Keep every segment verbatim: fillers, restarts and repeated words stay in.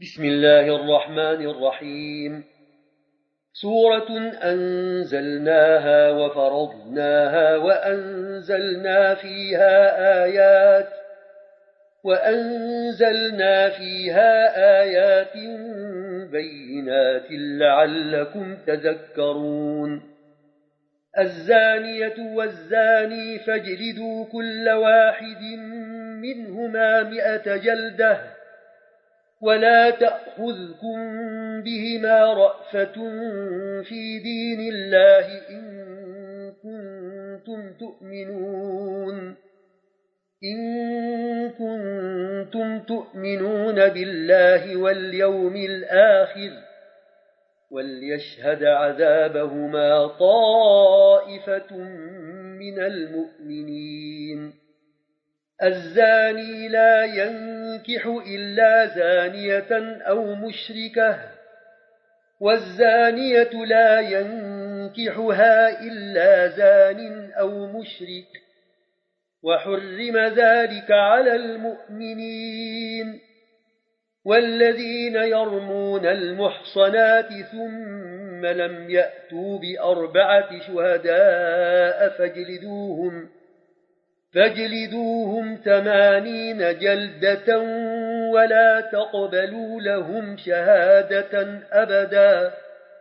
بسم الله الرحمن الرحيم. سورة أنزلناها وفرضناها وأنزلنا فيها آيات وأنزلنا فيها آيات بينات لعلكم تذكرون. الزانية والزاني فاجلدوا كل واحد منهما مئة جلدة ولا تأخذكم بهما رأفة في دين الله إن كنتم تؤمنون إن كنتم تؤمنون بالله واليوم الآخر وليشهد عذابهما طائفة من المؤمنين. الزاني لا ينكح إلا زانية أو مشركة والزانية لا ينكحها إلا زان أو مشرك وحرم ذلك على المؤمنين. والذين يرمون المحصنات ثم لم يأتوا بأربعة شهداء فاجلدوهم فاجلدوهم ثمانين جلدة ولا تقبلوا لهم شهادة أبدا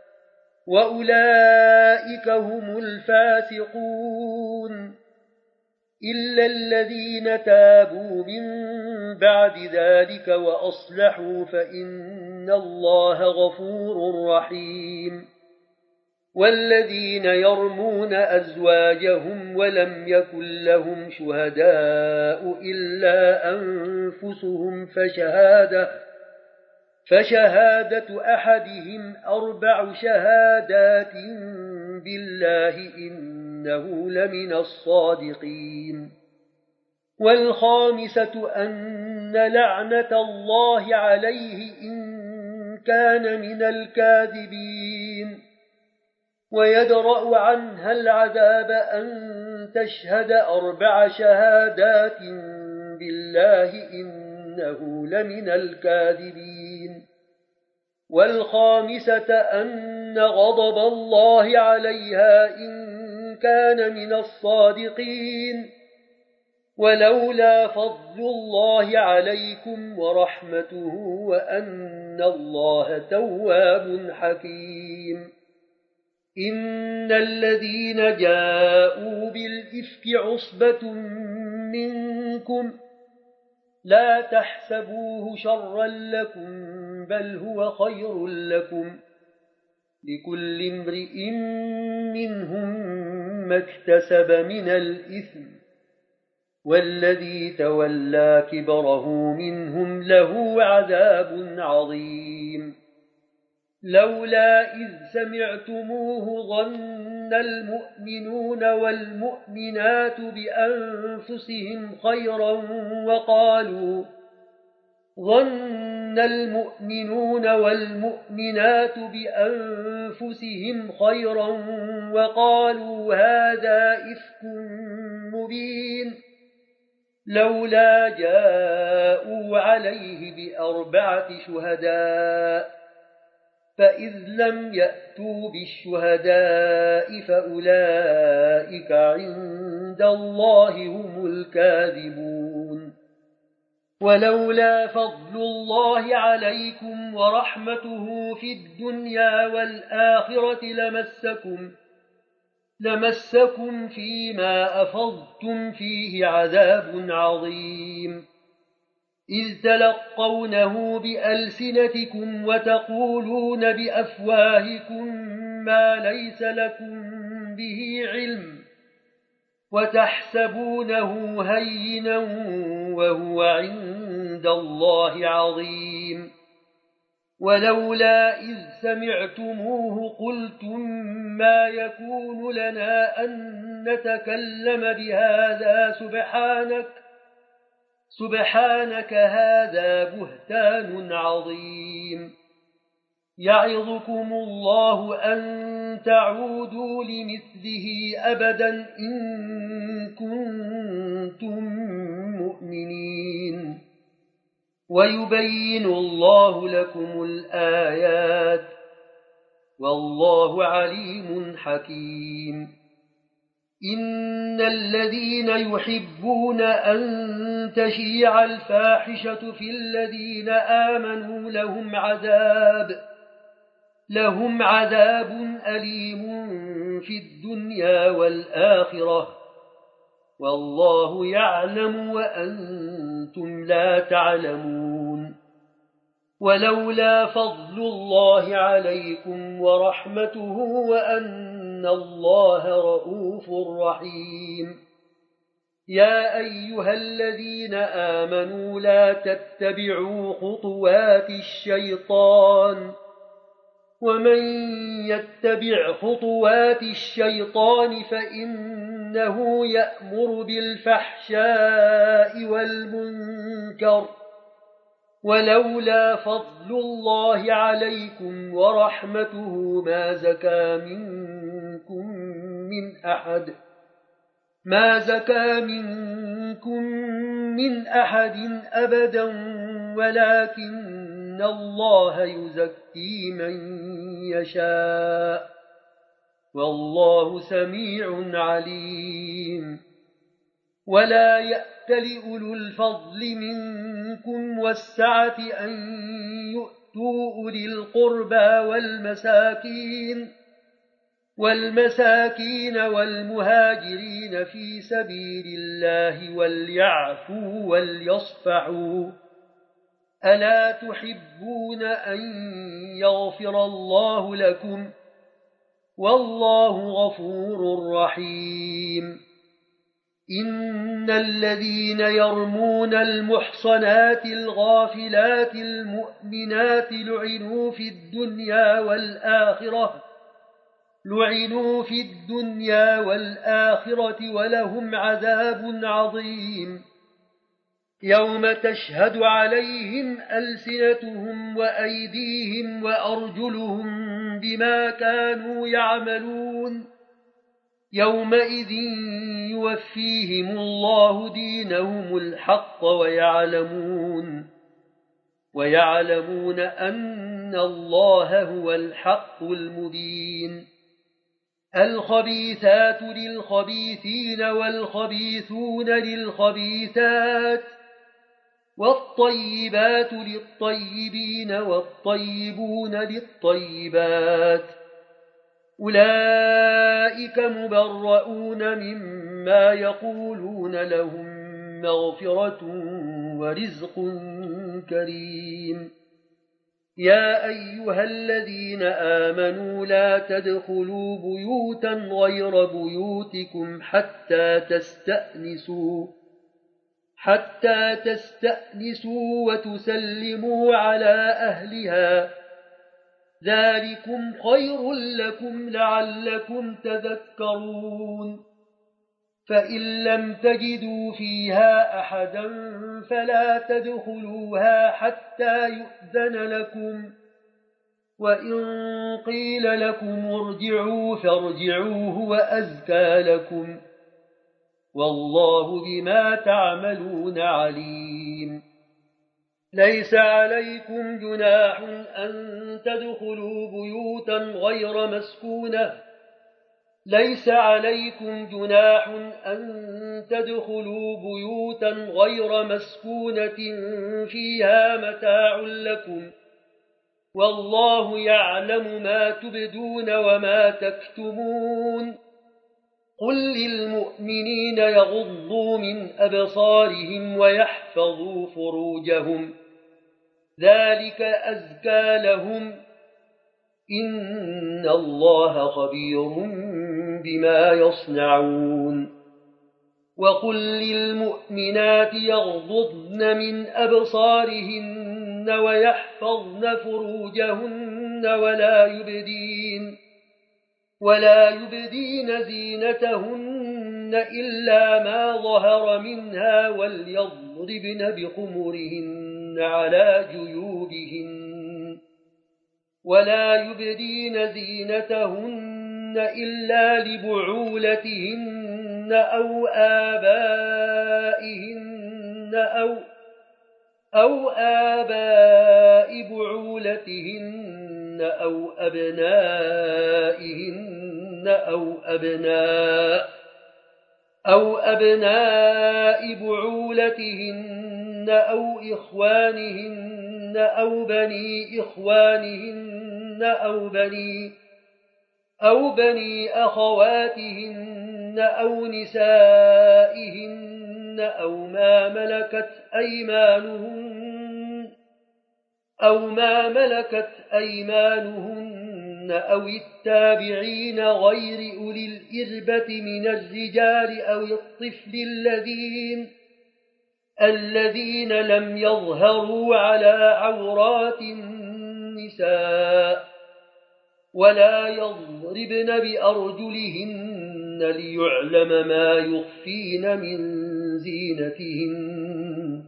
وأولئك هم الفاسقون. إلا الذين تابوا من بعد ذلك وأصلحوا فإن الله غفور رحيم. والذين يرمون أزواجهم ولم يكن لهم شهداء إلا أنفسهم فشهادة, فشهادة أحدهم أربع شهادات بالله إنه لمن الصادقين. والخامسة أن لعنة الله عليه إن كان من الكاذبين. ويدرأ عنها العذاب أن تشهد أربع شهادات بالله إنه لمن الكاذبين. والخامسة أن غضب الله عليها إن كان من الصادقين. ولولا فضل الله عليكم ورحمته وأن الله تواب حكيم. إن الذين جاءوا بالإفك عصبة منكم لا تحسبوه شرا لكم بل هو خير لكم لكل امرئ منهم ما اكتسب من الإثم والذي تولى كبره منهم له عذاب عظيم. لولا إذ سمعتموه ظن المؤمنون والمؤمنات بأنفسهم خيرا وقالوا ظن المؤمنون والمؤمنات بأنفسهم خيرا وقالوا هذا إفك مبين. لولا جاءوا عليه بأربعة شهداء فإذ لم يأتوا بالشهداء فأولئك عند الله هم الكاذبون. ولولا فضل الله عليكم ورحمته في الدنيا والآخرة لمسكم لمسكم فيما أفضتم فيه عذاب عظيم. إذ تلقونه بألسنتكم وتقولون بأفواهكم ما ليس لكم به علم وتحسبونه هينا وهو عند الله عظيم. ولولا إذ سمعتموه قلتم ما يكون لنا أن نتكلم بهذا سبحانك سبحانك هذا بهتان عظيم. يعظكم الله أن تعودوا لمثله أبدا إن كنتم مؤمنين. ويبين الله لكم الآيات والله عليم حكيم إن الذين يحبون أن تشيع الفاحشة في الذين آمنوا لهم عذاب لهم عذاب أليم في الدنيا والآخرة والله يعلم وأنتم لا تعلمون ولولا فضل الله عليكم ورحمته وأن الله رؤوف رحيم يا أيها الذين آمنوا لا تتبعوا خطوات الشيطان ومن يتبع خطوات الشيطان فإنه يأمر بالفحشاء والمنكر ولولا فضل الله عليكم ورحمته ما زكى منكم من أحد ما زكى منكم من أحد أبدا ولكن الله يزكي من يشاء والله سميع عليم ولا يأتل أولو الفضل منكم والسعة أن يؤتوا أولي القربى والمساكين والمساكين والمهاجرين في سبيل الله وليعفوا وليصفحوا ألا تحبون أن يغفر الله لكم والله غفور رحيم إن الذين يرمون المحصنات الغافلات المؤمنات لعنوا في الدنيا والآخرة لعنوا في الدنيا والآخرة ولهم عذاب عظيم يوم تشهد عليهم ألسنتهم وأيديهم وأرجلهم بما كانوا يعملون يومئذ يوفيهم الله دينهم الحق ويعلمون ويعلمون أن الله هو الحق المبين الخبيثات للخبيثين والخبيثون للخبيثات والطيبات للطيبين والطيبون للطيبات أولئك مبرؤون مما يقولون لهم مغفرة ورزق كريم يا أيها الذين آمنوا لا تدخلوا بيوتا غير بيوتكم حتى تستأنسوا حتى تستأنسوا وتسلموا على أهلها ذلكم خير لكم لعلكم تذكرون فإن لم تجدوا فيها أحدا فلا تدخلوها حتى يؤذن لكم وإن قيل لكم ارجعوا فارجعوا هو أزكى لكم والله بما تعملون عليم ليس عليكم جناح أن تدخلوا بيوتا غير مسكونة ليس عليكم جناح أن تدخلوا بيوتا غير مسكونة فيها متاع لكم والله يعلم ما تبدون وما تكتمون قل للمؤمنين يغضوا من أبصارهم ويحفظوا فروجهم ذلك أزكى لهم إن الله خبير بما يصنعون وقل للمؤمنات يغضضن من أبصارهن ويحفظن فروجهن ولا يبدين ولا يبدين زينتهن إلا ما ظهر منها وليضربن بخمرهن على جيوبهن ولا يبدين زينتهن إلا لبعولتهن أو آبائهن أو أو آباء بعولتهن أو أبنائهن أو أبناء أو أبناء بعولتهن أو إخوانهن أو بني إخوانهن أو بني أو بني أخواتهن أو نسائهن أو ما ملكت أيمانهن أو ما ملكت أيمانهن أو التابعين غير أولي الإربة من الرجال أو الطفل الذين الذين لم يظهروا على عورات النساء ولا يضربن بأرجلهن ليعلم ما يخفين من زينتهن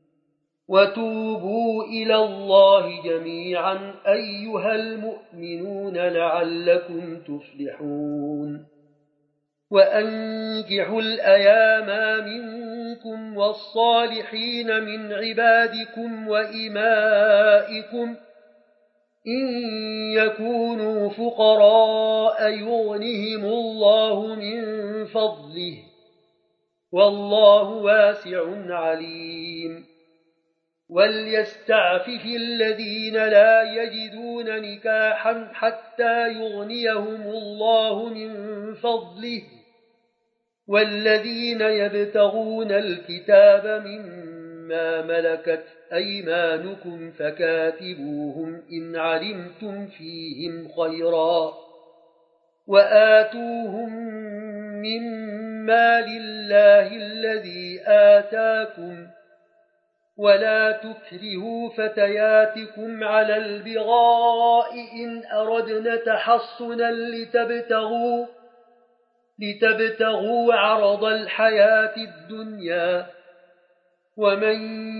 وتوبوا إلى الله جميعا أيها المؤمنون لعلكم تفلحون وأنكحوا الأيام منكم والصالحين من عبادكم وإمائكم إن يكونوا فقراء يغنهم الله من فضله والله واسع عليم وليستعفف الذين لا يجدون نكاحا حتى يغنيهم الله من فضله والذين يبتغون الكتاب مما ملكت أيمانكم فكاتبوهم إن علمتم فيهم خيرا وآتوهم مما لله الذي آتاكم ولا تكرهوا فتياتكم على البغاء إن أردنا تحصنا لتبتغوا, لتبتغوا عرض الحياة الدنيا ومن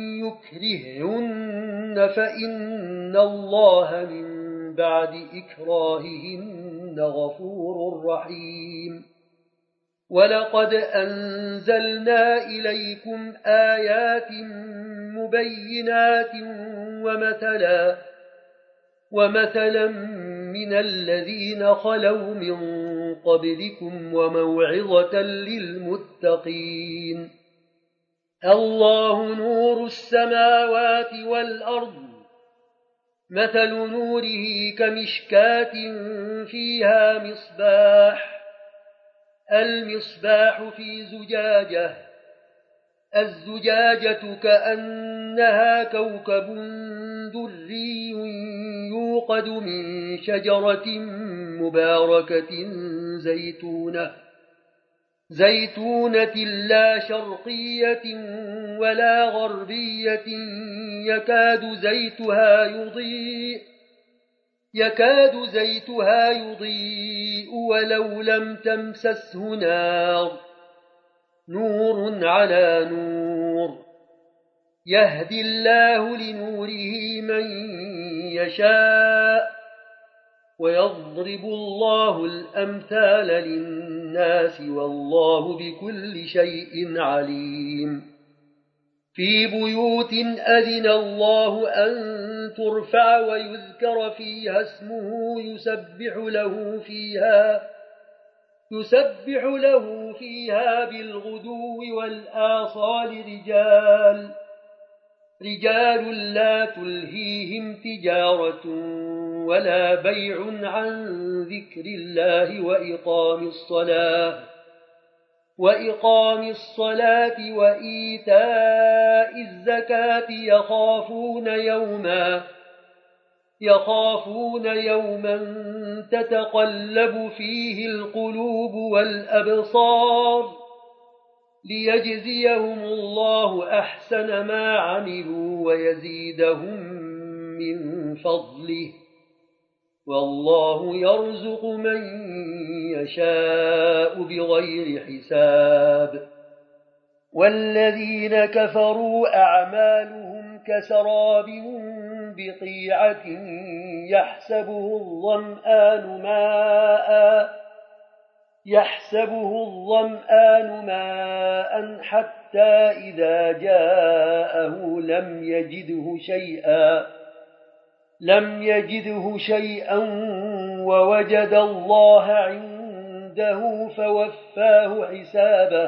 يكرههن فإن الله من بعد إكراههن غفور رحيم ولقد أنزلنا إليكم آيات مبينات ومثلا, ومثلا من الذين خلوا من قبلكم وموعظة للمتقين الله نور السماوات والأرض مثل نوره كمشكاة فيها مصباح المصباح في زجاجة الزجاجة كأنها كوكب دري يوقد من شجرة مباركة زيتونة زيتونة لا شرقية ولا غربية يكاد زيتها يضيء يكاد زيتها يضيء ولو لم تمسسه نار نور على نور يهدي الله لنوره من يشاء ويضرب الله الأمثال للناس والله بكل شيء عليم في بيوت أذن الله أن ترفع ويذكر فيها اسمه يسبح له فيها يسبح له فيها بالغدو والآصال رجال رجال لا تلهيهم تجارة ولا بيع عن ذكر الله وإقام الصلاة وإقام الصلاة وإيتاء الزكاة يخافون يوما يخافون يوما تتقلب فيه القلوب والأبصار ليجزيهم الله أحسن ما عملوا ويزيدهم من فضله والله يرزق من يشاء بغير حساب والذين كفروا أعمالهم كسراب بقيعة يحسبه الظمآن ماء يحسبه الظمآن ماء حتى حتى إذا جاءه لم يجده شيئا لم يجده شيئا ووجد الله عنده فوفاه حسابه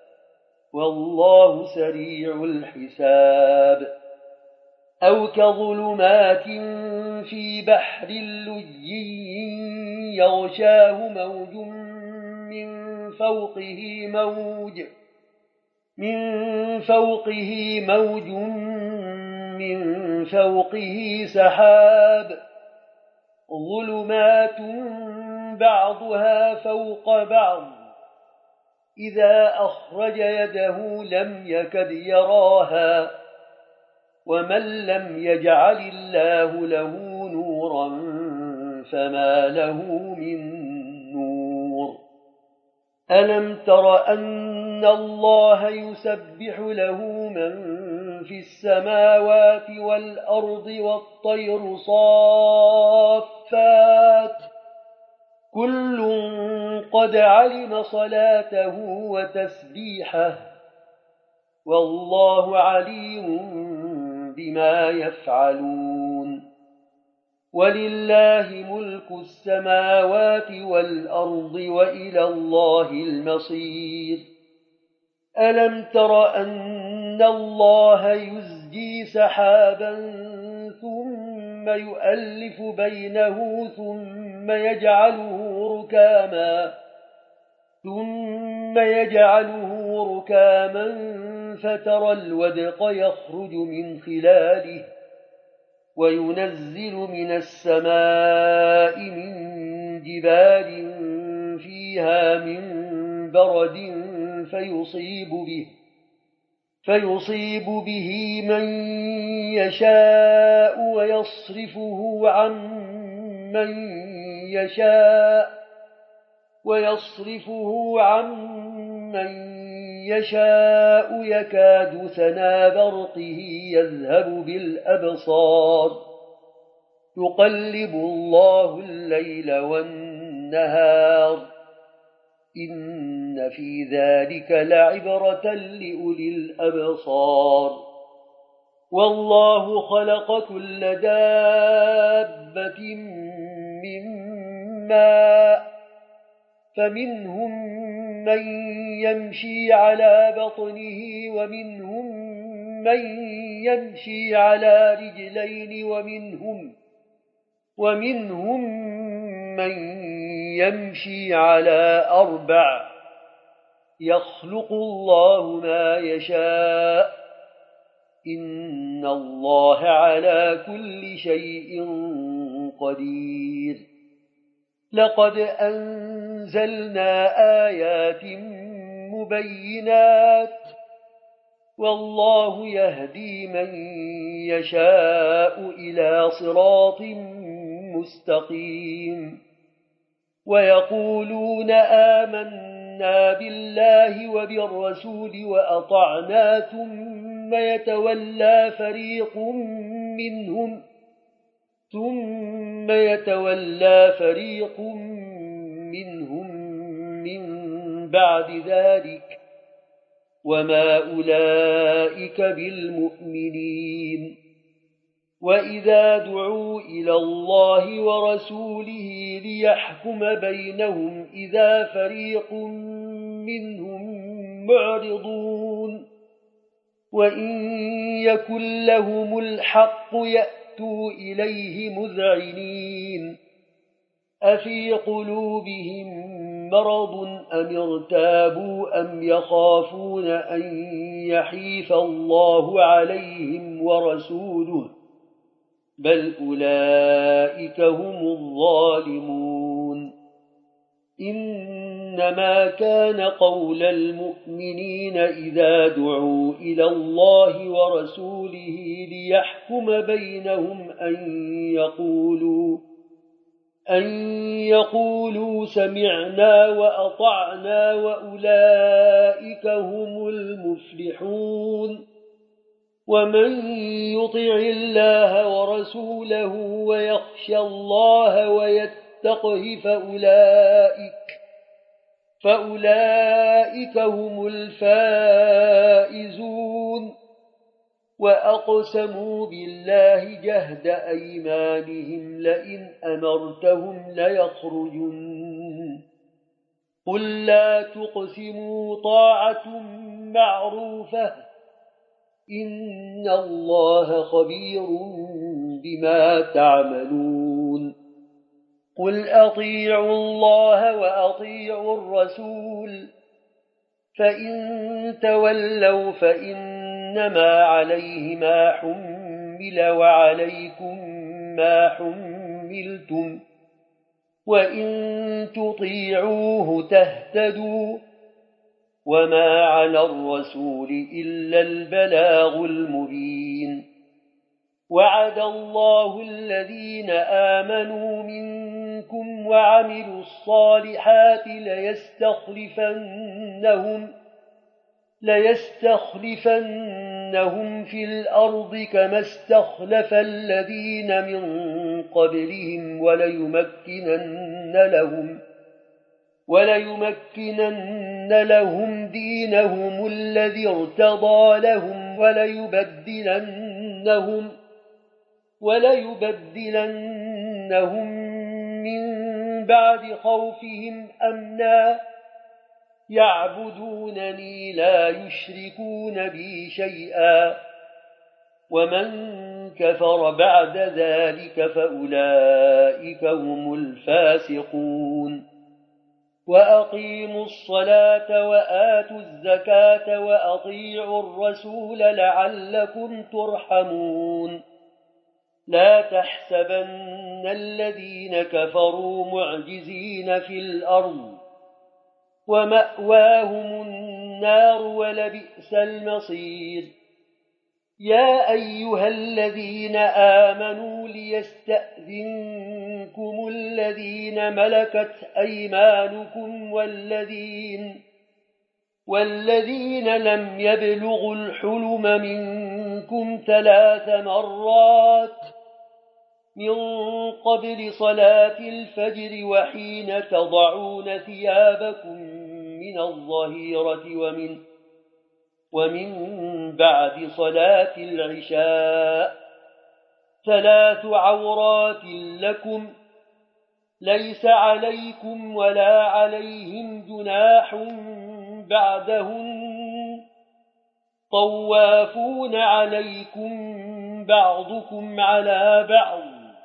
والله سريع الحساب أو كظلمات في بحر لجي يغشاه موج من فوقه موج من فوقه موج من فوقه سحاب ظلمات بعضها فوق بعض إذا أخرج يده لم يكد يراها ومن لم يجعل الله له نورا فما له من نور ألم تر أن الله يسبح له من في السماوات والأرض والطير صافات كل قد علم صلاته وتسبيحه والله عليم بما يفعلون ولله ملك السماوات والأرض وإلى الله المصير ألم تر أن الله يزجي سحابا ثم يؤلف بينه ثم يجعله ركاما ثم يجعله ركاما فترى الودق يخرج من خلاله وينزل من السماء من جبال فيها من برد فيصيب به فيصيب به من يشاء ويصرفه عن من يشاء ويصرفه عن من يشاء يكاد سنا برقه يذهب بالأبصار يقلب الله الليل والنهار إن في ذلك لعبرة لأولي الأبصار والله خلق كل دابة من ماء فمنهم من يمشي على بطنه ومنهم من يمشي على رجلين ومنهم ومنهم من يمشي على أربع يخلق الله ما يشاء إن الله على كل شيء قدير لقد أنزلنا آيات مبينات والله يهدي من يشاء إلى صراط مستقيم ويقولون آمنا بالله وبالرسول وأطعنا ثم يتولى فريق منهم ثم يتولى فريق منهم من بعد ذلك وما أولئك بالمؤمنين وإذا دعوا إلى الله ورسوله ليحكم بينهم إذا فريق منهم معرضون أَوْ يَكُنْ لَهُمُ الْحَقُّ يَأْتُوا إِلَيْهِ مُذْعِنِينَ أَفِي قُلُوبِهِم مَّرَضٌ أَمِ ارْتَابُوا أَمْ يَخَافُونَ أَن يَحِيفَ اللَّهُ عَلَيْهِمْ وَرَسُولُهُ بَلْ أُولَئِكَ هُمُ الظَّالِمُونَ إنما كان قول المؤمنين إذا دعوا إلى الله ورسوله ليحكم بينهم أن يقولوا أن يقولوا سمعنا وأطعنا وأولئك هم المفلحون ومن يطع الله ورسوله ويخشى الله ويتقه فأولئك فأولئك هم الفائزون. وأقسموا بالله جهد أيمانهم لئن أمرتهم ليخرجن. قل لا تقسموا طاعة معروفة إن الله خبير بما تعملون. قل أطيعوا الله وأطيعوا الرسول فإن تولوا فإنما عليه ما حمل وعليكم ما حملتم وإن تطيعوه تهتدوا وما على الرسول إلا البلاغ المبين. وعد الله الذين آمنوا منكم وعملوا الصالحات ليستخلفنهم ليستخلفنهم في الأرض كما استخلف الذين من قبلهم وليمكنن لهم وليمكنن لهم دينهم الذي ارتضى لهم وليبدلنهم وليبدلنهم من بعد خوفهم أمنا يعبدونني لا يشركون بي شيئا ومن كفر بعد ذلك فأولئك هم الفاسقون. وأقيموا الصلاة وآتوا الزكاة وأطيعوا الرسول لعلكم ترحمون. لا تحسبن الذين كفروا معجزين في الأرض ومأواهم النار ولبئس المصير. يا أيها الذين آمنوا ليستأذنكم الذين ملكت أيمانكم والذين والذين لم يبلغوا الحلم منكم ثلاث مرات من قبل صلاة الفجر وحين تضعون ثيابكم من الظهيرة ومن ومن بعد صلاة العشاء ثلاث عورات لكم ليس عليكم ولا عليهم جناح بعدهن طوافون عليكم بعضكم على بعض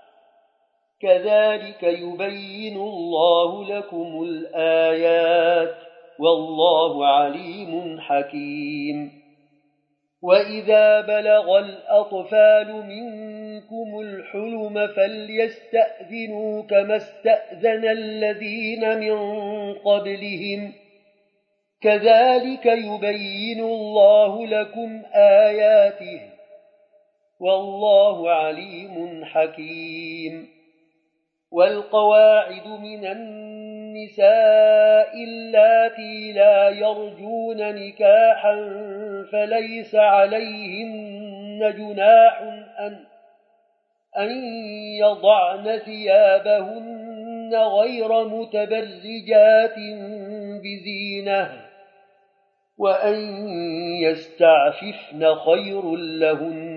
كذلك يبين الله لكم الآيات والله عليم حكيم. وإذا بلغ الأطفال منكم الحلم فليستأذنوا كما استأذن الذين من قبلهم كذلك يبين الله لكم آياته والله عليم حكيم. والقواعد من النساء اللاتي لا يرجون نكاحا فليس عليهن جناح أن, أن يضعن ثيابهن غير متبرجات بزينة وأن يستعففن خير لهن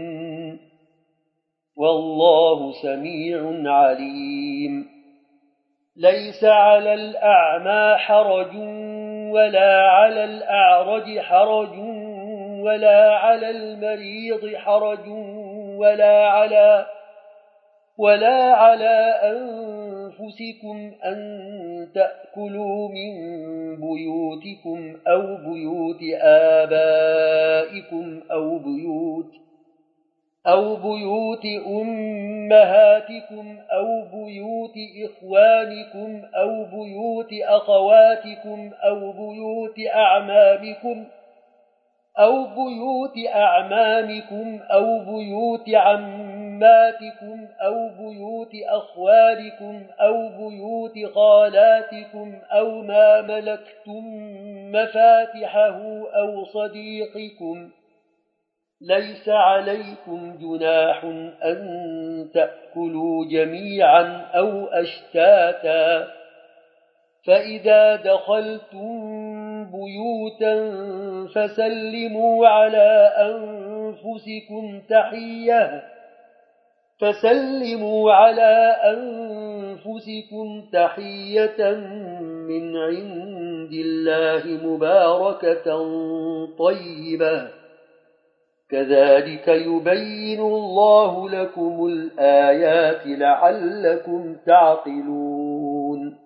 والله سميع عليم. ليس على الأعمى حرج ولا على الأعرج حرج ولا على المريض حرج ولا على ولا على أنفسكم أن تأكلوا من بيوتكم أو بيوت آبائكم أو بيوت أو بيوت أمهاتكم أو بيوت إخوانكم أو بيوت أخواتكم أو بيوت أعمامكم أو بيوت أعمامكم أو بيوت عماتكم أو بيوت أخوالكم أو بيوت خالاتكم أو ما ملكتم مفاتحه أو صديقكم. ليس عليكم جناح أن تأكلوا جميعا أو أشتاتا فإذا دخلتم بيوتا فسلموا على أنفسكم تحية فسلموا على أنفسكم تحية من عند الله مباركة طيبة كذلك يبين الله لكم الآيات لعلكم تعقلون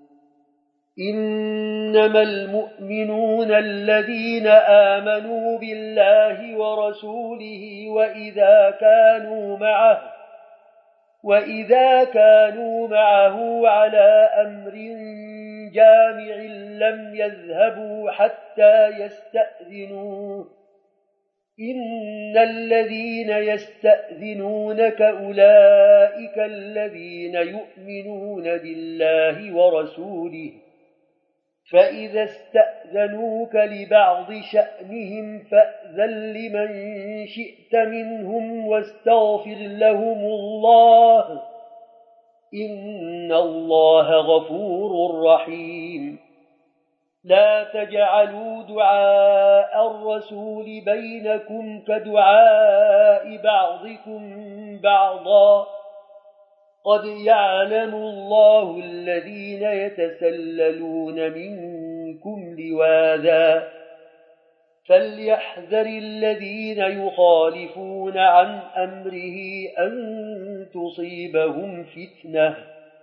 إنما المؤمنون الذين آمنوا بالله ورسوله وإذا كانوا معه وإذا كانوا معه على أمر جامع لم يذهبوا حتى يستأذنوه إن الذين يستأذنونك أولئك الذين يؤمنون بالله ورسوله فإذا استأذنوك لبعض شأنهم فأذن لمن شئت منهم واستغفر لهم الله إن الله غفور رحيم لا تجعلوا دعاء الرسول بينكم كدعاء بعضكم بعضا قد يعلم الله الذين يتسللون منكم لواذا فليحذر الذين يخالفون عن أمره أن تصيبهم فتنة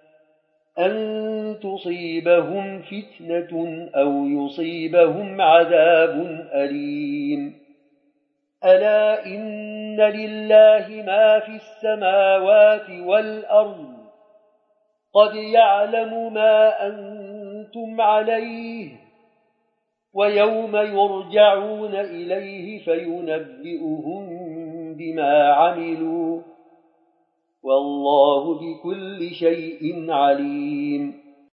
أن تصيبهم فتنة أو يصيبهم عذاب أليم ألا إن لله ما في السماوات والأرض قد يعلم ما أنتم عليه ويوم يرجعون إليه فينبئهم بما عملوا والله بكل شيء عليم